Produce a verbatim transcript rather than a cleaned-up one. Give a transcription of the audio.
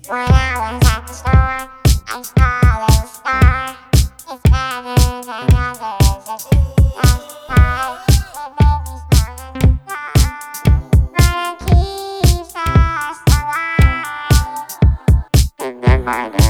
When I was at the store, I saw a little star. It's better than others. It's just fine. It made me smile. But it keeps us alive. And then my